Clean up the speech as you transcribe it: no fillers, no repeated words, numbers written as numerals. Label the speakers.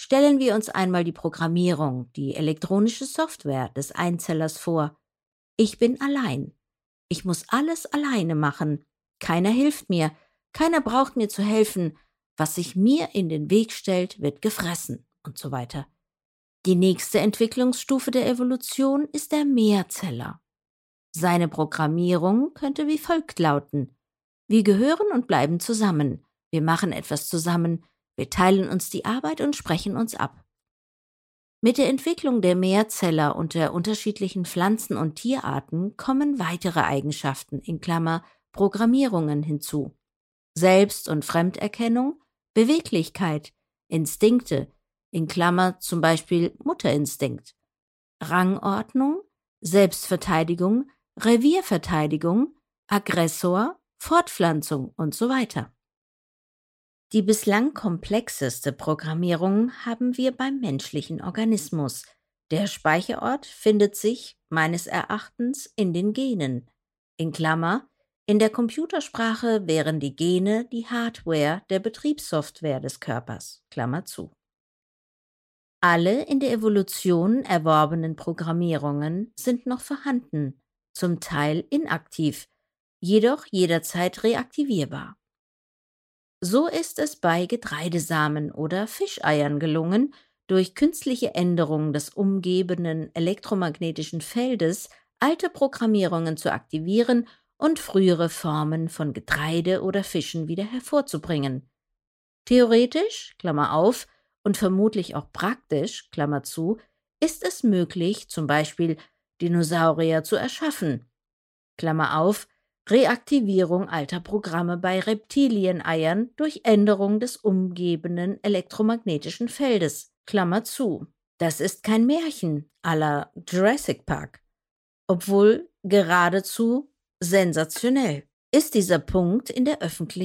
Speaker 1: Stellen wir uns einmal die Programmierung, die elektronische Software des Einzellers vor. Ich bin allein. Ich muss alles alleine machen. Keiner hilft mir. Keiner braucht mir zu helfen. Was sich mir in den Weg stellt, wird gefressen und so weiter. Die nächste Entwicklungsstufe der Evolution ist der Mehrzeller. Seine Programmierung könnte wie folgt lauten: Wir gehören und bleiben zusammen. Wir machen etwas zusammen. Wir teilen uns die Arbeit und sprechen uns ab. Mit der Entwicklung der Mehrzeller und der unterschiedlichen Pflanzen- und Tierarten kommen weitere Eigenschaften in Klammer Programmierungen hinzu. Selbst- und Fremderkennung, Beweglichkeit, Instinkte, in Klammer zum Beispiel Mutterinstinkt, Rangordnung, Selbstverteidigung, Revierverteidigung, Aggressor, Fortpflanzung und so weiter. Die bislang komplexeste Programmierung haben wir beim menschlichen Organismus. Der Speicherort findet sich meines Erachtens in den Genen. In Klammer, in der Computersprache wären die Gene die Hardware der Betriebssoftware des Körpers. Klammer zu. Alle in der Evolution erworbenen Programmierungen sind noch vorhanden, zum Teil inaktiv, jedoch jederzeit reaktivierbar. So ist es bei Getreidesamen oder Fischeiern gelungen, durch künstliche Änderung des umgebenden elektromagnetischen Feldes alte Programmierungen zu aktivieren und frühere Formen von Getreide oder Fischen wieder hervorzubringen. Theoretisch, Klammer auf, und vermutlich auch praktisch, Klammer zu, ist es möglich, zum Beispiel Dinosaurier zu erschaffen. Klammer auf, Reaktivierung alter Programme bei Reptilieneiern durch Änderung des umgebenden elektromagnetischen Feldes. Klammer zu. Das ist kein Märchen à la Jurassic Park. Obwohl geradezu sensationell ist dieser Punkt in der öffentlichen